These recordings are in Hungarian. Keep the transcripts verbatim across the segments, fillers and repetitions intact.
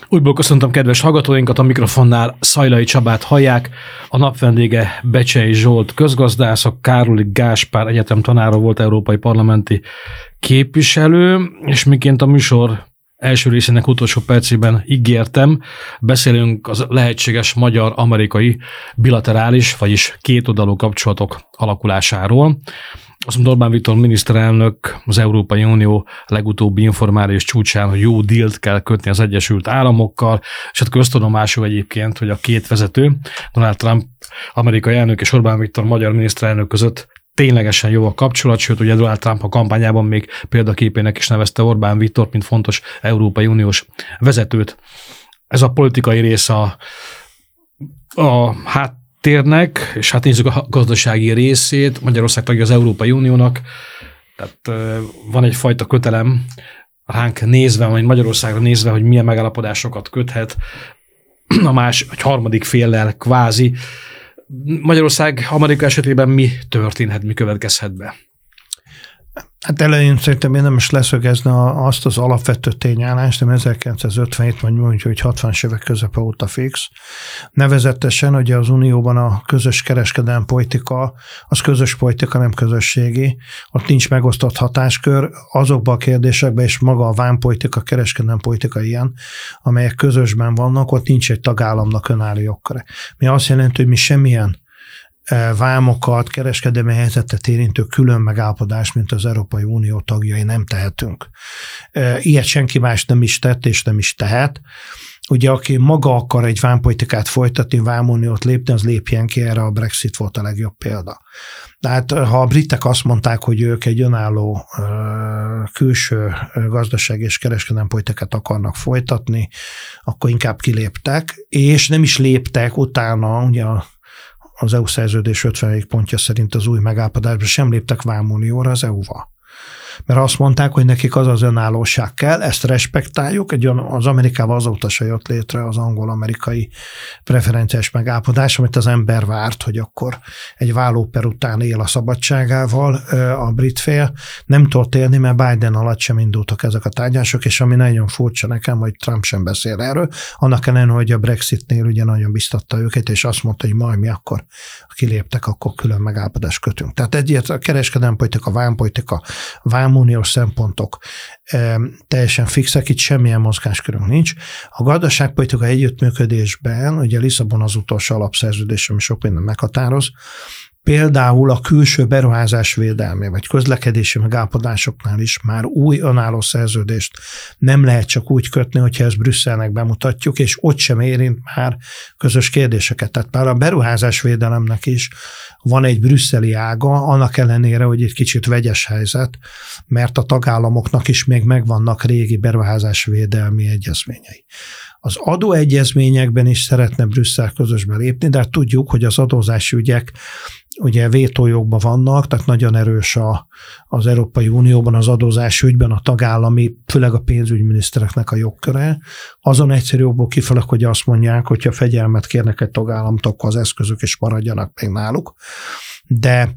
Újból köszöntöm kedves hallgatóinkat, a mikrofonnál Szajlai Csabát hallják, a nap vendége Becsei Zsolt közgazdász, a Károli Gáspár Egyetem tanára volt európai parlamenti képviselő, és miként a műsor első részének utolsó percében ígértem, beszélünk az lehetséges magyar-amerikai bilaterális, vagyis kétoldalú kapcsolatok alakulásáról. Azt mondta Orbán Viktor miniszterelnök az Európai Unió legutóbbi informális csúcsán, hogy jó dílt kell kötni az Egyesült Államokkal, és hát köztudomású egyébként, hogy a két vezető, Donald Trump amerikai elnök és Orbán Viktor magyar miniszterelnök között ténylegesen jó a kapcsolat, sőt, ugye Donald Trump a kampányában még példaképének is nevezte Orbán Viktort, mint fontos Európai Uniós vezetőt. Ez a politikai rész a, a háttérnek, és hát nézzük a gazdasági részét. Magyarország tagja az Európai Uniónak, tehát van egyfajta kötelem ránk nézve, vagy Magyarországra nézve, hogy milyen megállapodásokat köthet a más, egy harmadik féllel kvázi. Magyarország Amerika esetében mi történhet, mi következhet be? Hát elején szerintem én nem is leszögezni azt az alapvető tényállást, ami ezerkilencszázötvenhét, vagy mondjuk, hogy hatvanas évek közepe óta fix. Nevezetesen, hogy az Unióban a közös kereskedelmi politika, az közös politika, nem közösségi. Ott nincs megosztott hatáskör azokban a kérdésekben, és maga a vámpolitika, kereskedelmi politika ilyen, amelyek közösben vannak, ott nincs egy tagállamnak önálló jogköre. Mi azt jelenti, hogy mi semmilyen vámokat, kereskedelmi helyzetet érintő külön megállapodást, mint az Európai Unió tagjai nem tehetünk. Ilyet senki más nem is tett, és nem is tehet. Ugye, aki maga akar egy vámpolitikát folytatni, vámuniót lépni, az lépjen ki, erre a Brexit volt a legjobb példa. Tehát ha a britek azt mondták, hogy ők egy önálló külső gazdaság és kereskedelmi politikát akarnak folytatni, akkor inkább kiléptek, és nem is léptek utána, ugye az é u szerződés ötvenedik pontja szerint az új megállapodásban sem léptek vámunióra az é u-val. Mert azt mondták, hogy nekik az az önállóság kell, ezt respektáljuk, egy az Amerikával azóta se jött létre az angol-amerikai preferenciás megállapodás, amit az ember várt, hogy akkor egy vállóper után él a szabadságával a brit fél. Nem tudott élni, mert Biden alatt sem indultak ezek a tárgyalások, és ami nagyon furcsa nekem, hogy Trump sem beszél erről, annak ellenére, hogy a Brexitnél ugye nagyon biztatta őket, és azt mondta, hogy majd mi akkor kiléptek, akkor külön megállapodást kötünk. Tehát egyért a kereskedelmi politika, vámpolitika, vámuniós szempontok e, teljesen fixek, itt semmilyen mozgáskörünk nincs. A gazdaságpolitika együttműködésben, ugye Lisszabon az utolsó alapszerződés, ami sok minden meghatároz, például a külső beruházás védelmé, vagy közlekedési megállapodásoknál is már új önálló szerződést nem lehet csak úgy kötni, hogyha ezt Brüsszelnek bemutatjuk, és ott sem érint már közös kérdéseket. Tehát már a beruházás védelemnek is van egy brüsszeli ága, annak ellenére, hogy egy kicsit vegyes helyzet, mert a tagállamoknak is még megvannak régi beruházás védelmi egyezményei. Az adóegyezményekben is szeretne Brüsszel közösbe lépni, de tudjuk, hogy az adózási ügyek ugye vétójogban vannak, tehát nagyon erős a, az Európai Unióban az adózási ügyben a tagállami, főleg a pénzügyminisztereknek a jogköre. Azon egyszerű jogból kifelek, hogy azt mondják, hogyha fegyelmet kérnek egy tagállamtól, akkor az eszközök is maradjanak még náluk. De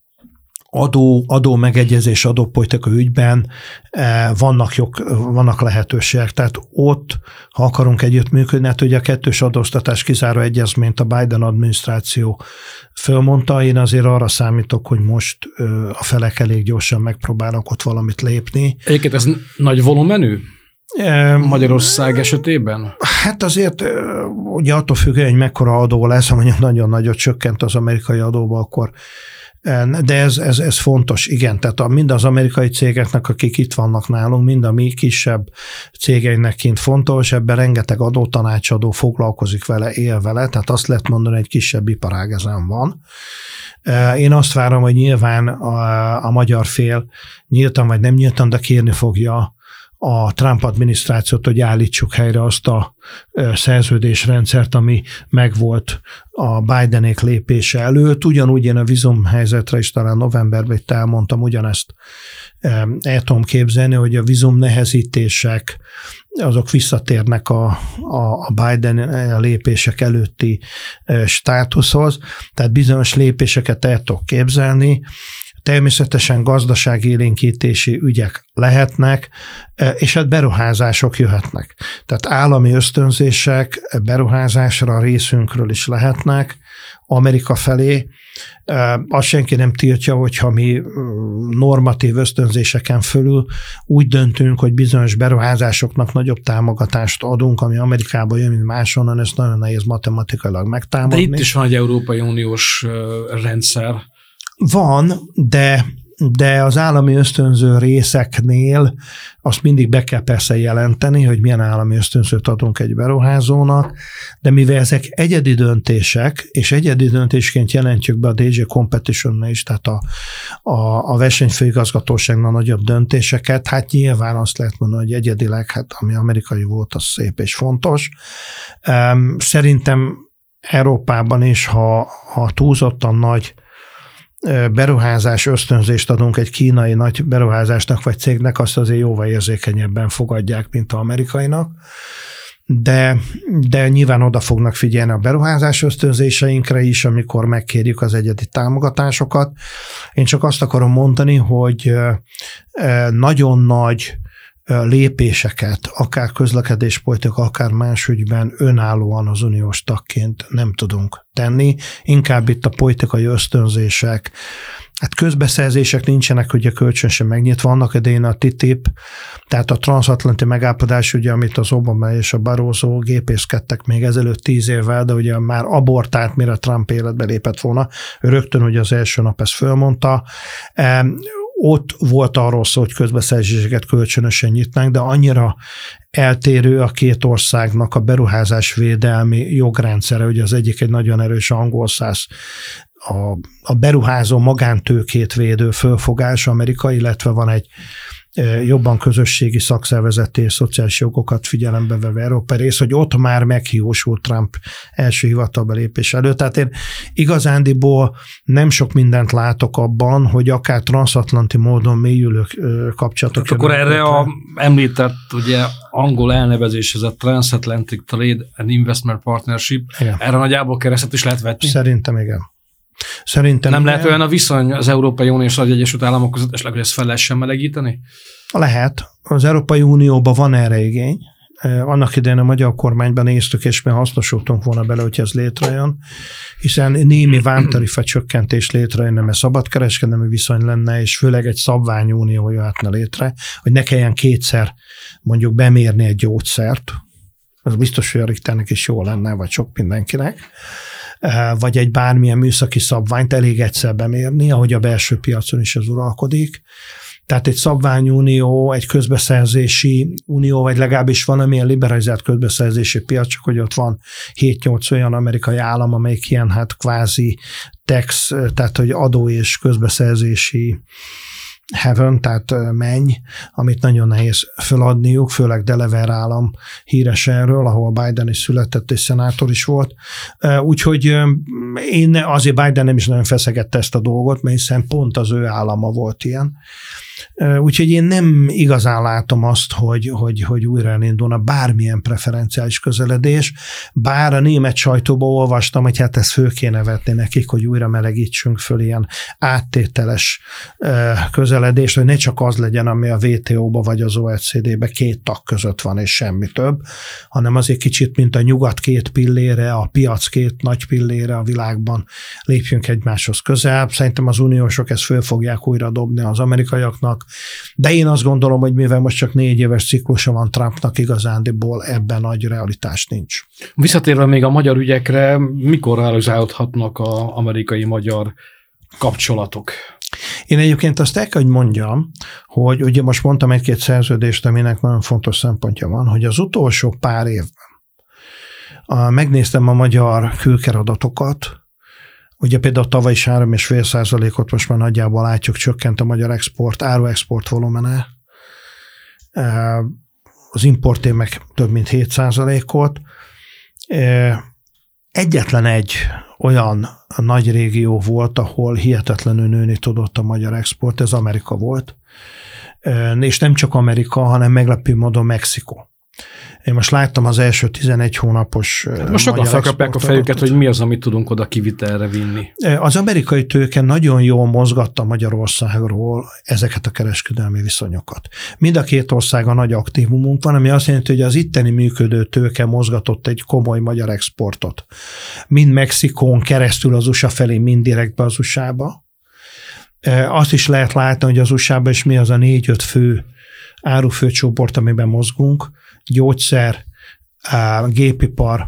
adó, adó megegyezés, adópolitika ügyben vannak, jog, vannak lehetőségek. Tehát ott, ha akarunk együttműködni, hát ugye a kettős adóztatás kizáró egyezményt a Biden adminisztráció fölmondta, én azért arra számítok, hogy most a felek elég gyorsan megpróbálnak ott valamit lépni. Egyébként ez nagy volumenű? Magyarország esetében? Hát azért ugye attól függően, hogy mekkora adó lesz, ha mondjuk nagyon nagyot csökkent az amerikai adóba, akkor de ez, ez, ez fontos, igen, tehát a, mind az amerikai cégeknek, akik itt vannak nálunk, mind a mi kisebb cégeinek kint fontos, ebben rengeteg adótanácsadó foglalkozik vele, él vele, tehát azt lehet mondani, hogy egy kisebb iparág ezen van. Én azt várom, hogy nyilván a, a magyar fél nyíltan vagy nem nyíltan, de kérni fogja a Trump adminisztrációt, hogy állítsuk helyre azt a szerződésrendszert, ami megvolt a Bidenék lépése előtt. Ugyanúgy én a vízumhelyzetre is talán novemberben itt elmondtam, ugyanezt el tudom képzelni, hogy a vízum nehezítések azok visszatérnek a, a Biden lépések előtti státuszhoz, tehát bizonyos lépéseket el tudok képzelni. Természetesen gazdaságélénkítési ügyek lehetnek, és hát beruházások jöhetnek. Tehát állami ösztönzések beruházásra részünkről is lehetnek Amerika felé. Azt senki nem tiltja, hogyha mi normatív ösztönzéseken fölül úgy döntünk, hogy bizonyos beruházásoknak nagyobb támogatást adunk, ami Amerikába jön, mint máshonnan, ezt nagyon nehéz matematikailag megtámadni. De itt is van egy Európai Uniós rendszer. Van, de, de az állami ösztönző részeknél azt mindig be kell persze jelenteni, hogy milyen állami ösztönzőt adunk egy beruházónak, de mivel ezek egyedi döntések, és egyedi döntésként jelentjük be a dé jé Competition-ne is, tehát a, a, a versenyfőigazgatóságnak nagyobb döntéseket, hát nyilván azt lehet mondani, hogy egyedileg, hát ami amerikai volt, az szép és fontos. Szerintem Európában is, ha, ha túlzottan nagy beruházás ösztönzést adunk egy kínai nagy beruházásnak vagy cégnek, azt azért jóval érzékenyebben fogadják, mint az amerikainak. De, de nyilván oda fognak figyelni a beruházás ösztönzéseinkre is, amikor megkérjük az egyedi támogatásokat. Én csak azt akarom mondani, hogy nagyon nagy lépéseket, akár közlekedéspolitika, akár más ügyben önállóan az uniós tagként nem tudunk tenni. Inkább itt a politikai ösztönzések, hát közbeszerzések nincsenek ugye kölcsönösen megnyitva, annak idején a té té i pé, tehát a transatlanti megállapodás, ugye, amit az Obama és a Barroso gépészkedtek még ezelőtt tíz évvel, de ugye már abortált, mire Trump életbe lépett volna. Ő rögtön ugye az első nap ezt fölmondta. Ott volt arról szó, hogy közbeszerzéseket kölcsönösen nyitnánk, de annyira eltérő a két országnak a beruházásvédelmi jogrendszere, ugye az egyik egy nagyon erős angol száz, a, a beruházó magántőkét védő fölfogás Amerika, illetve van egy jobban közösségi szakszervezeti és szociális jogokat figyelembe veve Európa rész, hogy ott már meghiúsult Trump első hivatalba lépés előtt. Tehát én igazándiból nem sok mindent látok abban, hogy akár transatlanti módon mélyülő kapcsolatok. Hát akkor erre a említett ugye angol elnevezés, ez a Transatlantic Trade and Investment Partnership, igen. Erre nagyjából keresztet is lehet vetni? Szerintem igen. Szerintem nem lehet olyan a viszony az Európai Unió és az Egyesült Államok között, esetleg, hogy ezt fel lehessen melegíteni? Lehet. Az Európai Unióban van erre igény. Annak idején a magyar kormányban néztük, és mi hasznosultunk volna bele, hogy ez létrejön, hiszen némi vámtarifa csökkentés létrejönne, mert szabadkereskedelmi viszony lenne, és főleg egy szabványunió jöhetne létre, hogy ne kelljen kétszer mondjuk bemérni egy gyógyszert. Az biztos, hogy a Richternek is jó lenne, vagy sok mindenkinek. Vagy egy bármilyen műszaki szabványt elég egyszer bemérni, ahogy a belső piacon is ez uralkodik. Tehát egy szabványunió, egy közbeszerzési unió, vagy legalábbis van amilyen liberalizált közbeszerzési piac, csak hogy ott van hét-nyolc olyan amerikai állam, amelyik ilyen hát kvázi tax, tehát hogy adó és közbeszerzési heaven, tehát menny, amit nagyon nehéz feladniuk, főleg Delaware állam híres erről, ahol Biden is született, és szenátor is volt. Úgyhogy én azért Biden nem is nagyon feszegette ezt a dolgot, mert hiszen pont az ő állama volt ilyen. Úgyhogy én nem igazán látom azt, hogy, hogy, hogy újra elindulna bármilyen preferenciális közeledés, bár a német sajtóban olvastam, hogy hát ezt föl kéne vetni nekik, hogy újra melegítsünk föl ilyen áttételes közeledést, hogy ne csak az legyen, ami a vé té ó-ba vagy az o e cé dé-be két tag között van, és semmi több, hanem azért kicsit, mint a nyugat két pillére, a piac két nagy pillére a világban lépjünk egymáshoz közel. Szerintem az uniósok ezt föl fogják újra dobni az amerikaiaknak, de én azt gondolom, hogy mivel most csak négy éves ciklusa van Trumpnak, igazándiból ebben nagy realitás nincs. Visszatérve még a magyar ügyekre, mikor realizálódhatnak az amerikai-magyar kapcsolatok? Én egyébként azt el kell, hogy mondjam, hogy ugye most mondtam egy-két szerződést, aminek nagyon fontos szempontja van, hogy az utolsó pár évben a, megnéztem a magyar külkeradatokat, ugye például tavaly is három egész öt százalékot most már nagyjából látjuk, csökkent a magyar export, áruexport volumene, az importé meg több mint hét százalékot. Egyetlen egy olyan nagy régió volt, ahol hihetetlenül nőni tudott a magyar export, ez Amerika volt. És nem csak Amerika, hanem meglepő módon Mexikó. Én most láttam az első tizenegy hónapos hát most sokan felkapják a fejüket, hogy mi az, amit tudunk oda kivitelre vinni. Az amerikai tőke nagyon jól mozgatta Magyarországról ezeket a kereskedelmi viszonyokat. Mind a két országon nagy aktívumunk van, ami azt jelenti, hogy az itteni működő tőke mozgatott egy komoly magyar exportot. Mind Mexikón keresztül az u es á felé, mind direktbe az u es á-ba. Azt is lehet látni, hogy az u es á-ban is mi az a négy-öt fő árufőcsoport, amiben mozgunk, gyógyszer, gépipar,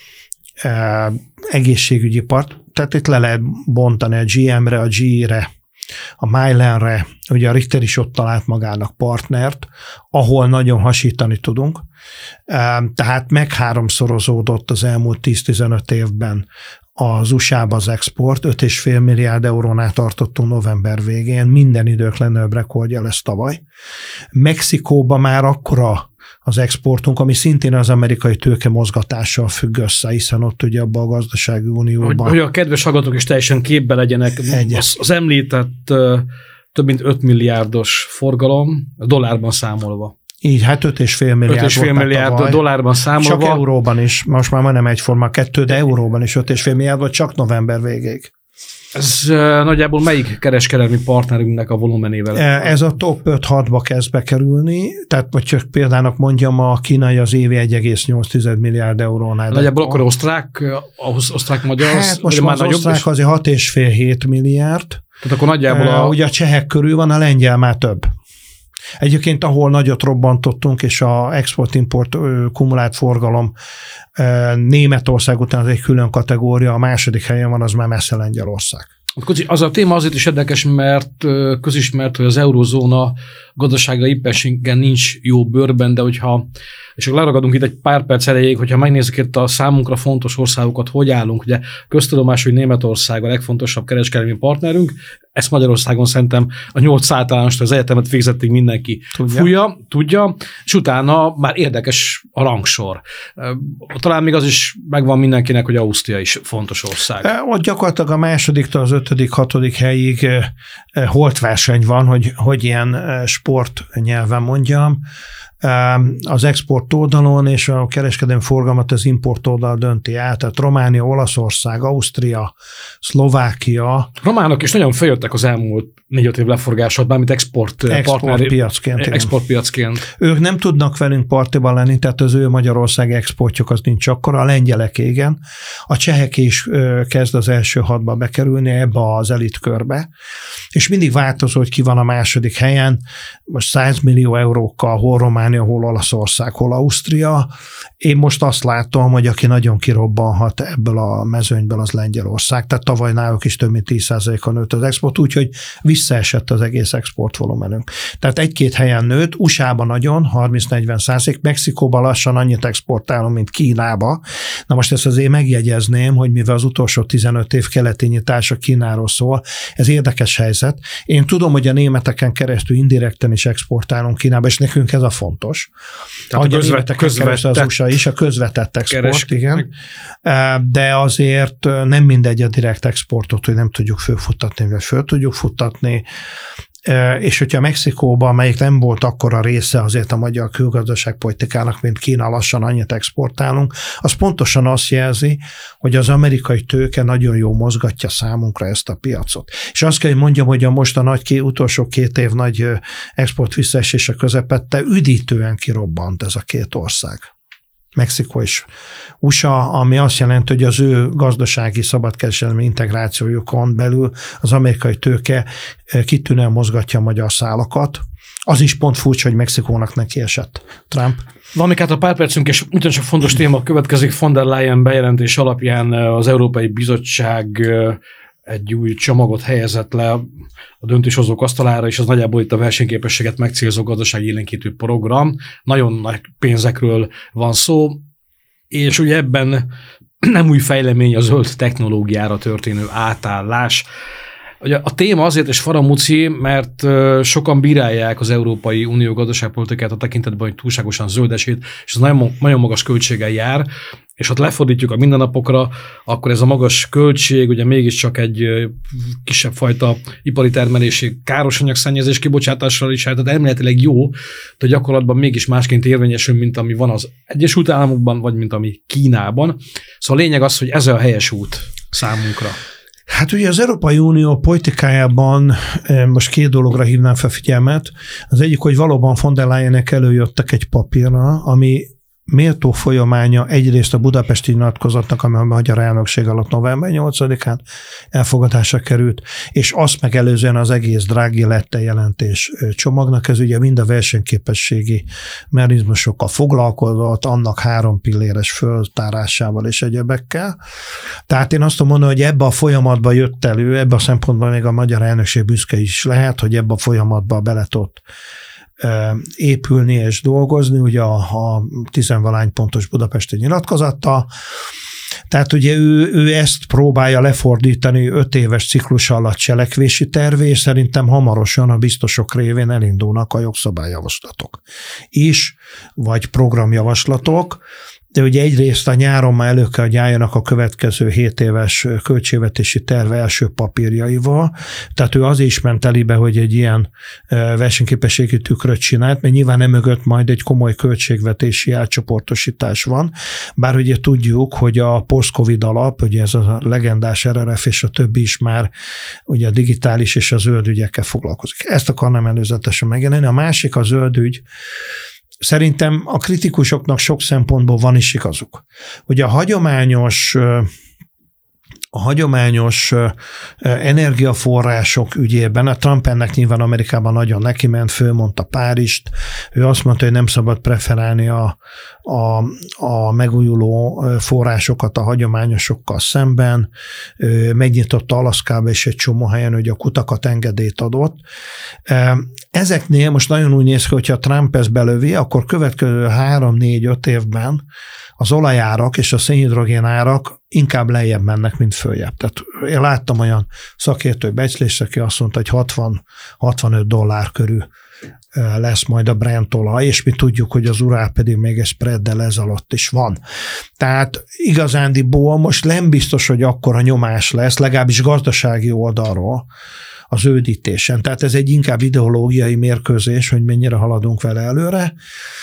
egészségügyipar, tehát itt le lehet bontani a gé em-re, a gé é-re, a Mylan-re, ugye a Richter is ott talált magának partnert, ahol nagyon hasítani tudunk, tehát megháromszorozódott az elmúlt tíz-tizenöt évben az u es á-ba az export, öt egész öt milliárd eurónál tartottunk november végén, minden idők legnagyobb rekordja lesz tavaly. Mexikóba már akkora az exportunk, ami szintén az amerikai tőke mozgatással függ össze, hiszen ott ugye abban a gazdasági unióban. Hogy, hogy a kedves hallgatók is teljesen képbe legyenek, az, az említett uh, több mint öt milliárdos forgalom, dollárban számolva. Így, hát öt egész öt milliárd, öt egész öt milliárd dollárban számolva. Csak euróban is, most már majdnem egyforma kettő, de euróban is öt egész öt milliárd, vagy csak november végéig. Ez uh, nagyjából melyik kereskedelmi partnerünknek a volumenével? Ez a top öt-hatba kezd bekerülni, tehát vagy csak példának mondjam, a kínai az évi egy egész nyolc milliárd eurónál. Nagyjából akkor osztrák, osztrák-magyar? Hát most már az osztrák azért hat egész öt-hét milliárd. Tehát akkor nagyjából a... Ugye a csehek körül van, a lengyel már több. Egyébként, ahol nagyot robbantottunk, és a export-import kumulált forgalom Németország után az egy külön kategória, a második helyen van, az már messze Lengyelország. Az a téma azért is érdekes, mert közismert, hogy az eurozóna gazdasága éppenséggel nincs jó bőrben, de hogyha, és akkor leragadunk itt egy pár perc elejéig, hogyha megnézzük itt a számunkra fontos országokat, hogy állunk, ugye köztudomás, hogy Németország a legfontosabb kereskedelmi partnerünk, ezt Magyarországon szerintem a nyolc általánost az egyetemet végzettig mindenki tudja. fújja, tudja, és utána már érdekes a rangsor. Talán még az is megvan mindenkinek, hogy Ausztria is fontos ország. Ott gyakorlatilag a másodiktól az ötödik, hatodik helyig holtverseny van, hogy, hogy ilyen sport nyelven mondjam. Az export oldalon és a kereskedelmi forgalmat az import oldal dönti át, tehát Románia, Olaszország, Ausztria, Szlovákia. Románok is nagyon feljöttek az elmúlt négy-öt év leforgásod, bármint export, export partneri, piacként. Export piacként. Ők nem tudnak velünk partiban lenni, tehát az ő Magyarország exportjuk az nincs akkora, a lengyelek igen. A csehek is kezd az első hatba bekerülni ebbe az elitkörbe, és mindig változó, hogy ki van a második helyen, most száz millió eurókkal, hol Románia, hol Olaszország, hol Ausztria. Én most azt látom, hogy aki nagyon kirobbanhat ebből a mezőnyből, az Lengyelország. Tehát tavaly náluk is több mint tíz százalékon nőtt az export, úgyhogy visszaesett az egész exportvolumenünk. Tehát egy-két helyen nőtt, u es á-ban nagyon, harminc-negyven százalék, Mexikóban lassan annyit exportálunk, mint Kínába. Na most ezt azért megjegyezném, hogy mivel az utolsó tizenöt év keleti nyitása Kínáról szól, ez érdekes helyzet. Én tudom, hogy a németeken keresztül indirekten is exportálunk Kínába, és nekünk ez a fontos. Tehát a közvet, közvetett, az u es á is, a közvetett export, keres, igen. De azért nem mindegy a direkt exportot, hogy nem tudjuk fölfuttatni, vagy föl tudjuk futtatni. És hogyha Mexikóban, amelyik nem volt akkora része azért a magyar külgazdaságpolitikának, mint Kína, lassan annyit exportálunk, az pontosan azt jelzi, hogy az amerikai tőke nagyon jó mozgatja számunkra ezt a piacot. És azt kell, hogy mondjam, hogy a most a nagy, utolsó két év nagy export visszaesése közepette üdítően kirobbant ez a két ország. Mexikó és u es á, ami azt jelenti, hogy az ő gazdasági szabadkereskedelmi integrációjukon belül az amerikai tőke kitűnően mozgatja a magyar szálakat. Az is pont furcsa, hogy Mexikónak neki esett Trump. Van még hát a pár percünk, és ugyancsak fontos téma következik. Von der Leyen bejelentés alapján az Európai Bizottság egy új csomagot helyezett le a döntéshozók asztalára, és az nagyjából itt a versenyképességet megcélzó gazdasági élénkítő program. Nagyon nagy pénzekről van szó, és ugye ebben nem új fejlemény a zöld technológiára történő átállás. Ugye a téma azért is faramúci, mert sokan bírálják az Európai Unió gazdaságpolitikát a tekintetben, hogy túlságosan zöldesít, és ez nagyon, nagyon magas költséggel jár. és ott lefordítjuk a mindennapokra, akkor ez a magas költség, ugye mégiscsak egy kisebb fajta ipari termelési károsanyag-szennyezés kibocsátással is, tehát elméletileg jó, de gyakorlatban mégis másként érvényesül, mint ami van az Egyesült Államokban, vagy mint ami Kínában. Szóval a lényeg az, hogy ez a helyes út számunkra. Hát ugye az Európai Unió politikájában most két dologra hívnám fel figyelmet. Az egyik, hogy valóban von der Leyenek előjöttek egy papírra, ami méltó folyamánya egyrészt a budapesti nyilatkozatnak, ami a magyar elnökség alatt november nyolcadikán elfogadásra került, és azt megelőzően az egész Draghi Lette jelentés csomagnak, ez ugye mind a versenyképességi mechanizmusokkal foglalkozott, annak három pilléres föltárásával és egyebekkel. Tehát én azt tudom mondani, hogy ebbe a folyamatba jött elő, ebbe a szempontból még a magyar elnökség büszke is lehet, hogy ebbe a folyamatba bele tudott épülni és dolgozni, ugye a, a tizenvalány pontos budapesti nyilatkozattal. Tehát ugye ő, ő ezt próbálja lefordítani öt éves ciklus alatt cselekvési tervé, és szerintem hamarosan a biztosok révén elindulnak a jogszabályjavaslatok is, vagy programjavaslatok. De ugye egyrészt a nyáron már elő kell, hogy álljanak a következő hét éves költségvetési terve első papírjaival. Tehát ő azért is ment elébe, hogy egy ilyen versenyképességi tükröt csinált, mert nyilván emögött majd egy komoly költségvetési átcsoportosítás van. Bár ugye tudjuk, hogy a post-covid alap, ugye ez a legendás er er ef és a többi is már ugye a digitális és a zöld ügyekkel foglalkozik. Ezt akarnám előzetesen megjelenni. A másik a zöld ügy. Szerintem a kritikusoknak sok szempontból van is igazuk. Ugye a hagyományos, a hagyományos energiaforrások ügyében, a Trump ennek nyilván Amerikában nagyon neki ment, fölmondta Párizst, ő azt mondta, hogy nem szabad preferálni a, a, a megújuló forrásokat a hagyományosokkal szemben, ő megnyitotta Alaszkába és egy csomó helyen, hogy a kutakat engedélyt adott. Ezeknél most nagyon úgy néz ki, hogyha Trump ezt belövi, akkor következő három, négy, öt évben az olajárak és a szénhidrogén árak inkább lejjebb mennek, mint följebb. Tehát én láttam olyan szakértő becslést, aki azt mondta, hogy hatvan-hatvanöt dollár körül lesz majd a Brent olaj, és mi tudjuk, hogy az urál pedig még egy spreaddel ez alatt is van. Tehát igazándiból most nem biztos, hogy akkora nyomás lesz, legalábbis gazdasági oldalról, a zöldítésen. Tehát ez egy inkább ideológiai mérkőzés, hogy mennyire haladunk vele előre.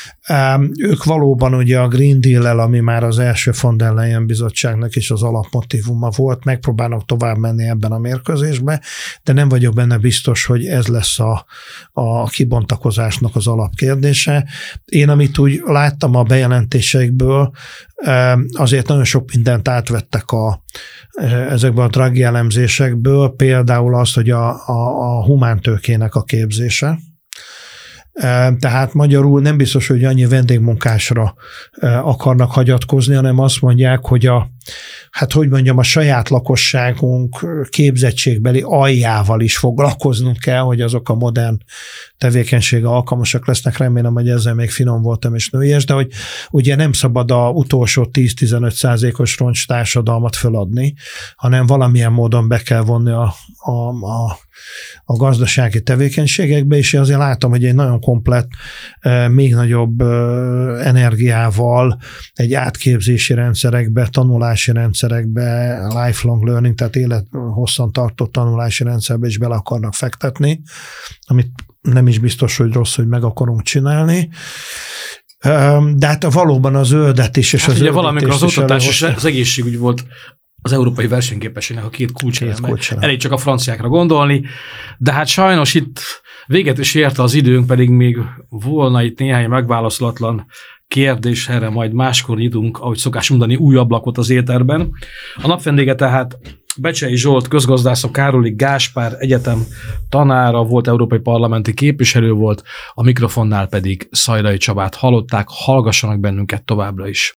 Ők valóban ugye a Green Deal-el, ami már az első von der Leyen bizottságnak is az alapmotívuma volt, megpróbálnak tovább menni ebben a mérkőzésbe, de nem vagyok benne biztos, hogy ez lesz a, a kibontakozásnak az alapkérdése. Én, amit úgy láttam a bejelentéseikből, azért nagyon sok mindent átvettek a, ezekből a Draghi elemzésekből, például azt, hogy a, a, a humántőkének a képzése. Tehát magyarul nem biztos, hogy annyi vendégmunkásra akarnak hagyatkozni, hanem azt mondják, hogy a, hát hogy mondjam, a saját lakosságunk képzettségbeli aljával is foglalkoznunk kell, hogy azok a modern tevékenysége alkalmasak lesznek. Remélem, hogy ezzel még finom voltam és nőies, de hogy ugye nem szabad a utolsó tíz-tizenöt százalékos roncs társadalmat föladni, hanem valamilyen módon be kell vonni a, a, a a gazdasági tevékenységekbe, és azért látom, hogy egy nagyon komplett, még nagyobb energiával egy átképzési rendszerekbe, tanulási rendszerekbe, lifelong learning, tehát élethosszan tartó tanulási rendszerbe is bele akarnak fektetni, amit nem is biztos, hogy rossz, hogy meg akarunk csinálni. De hát valóban a zöldet is, és hát az ugye valamikor az oktatás és az egészségügy volt az európai versenyképességnek a két kulcseleme. Elég csak a franciákra gondolni, de hát sajnos itt véget is érte az időnk, pedig még volna itt néhány megválaszolatlan kérdés, erre majd máskor nyitunk, ahogy szokás mondani, új ablakot az éterben. A napvendége tehát Becsei Zsolt közgazdász, a Károly Gáspár Egyetem tanára volt, európai parlamenti képviselő volt, a mikrofonnál pedig Szajlai Csabát hallották, hallgassanak bennünket továbbra is.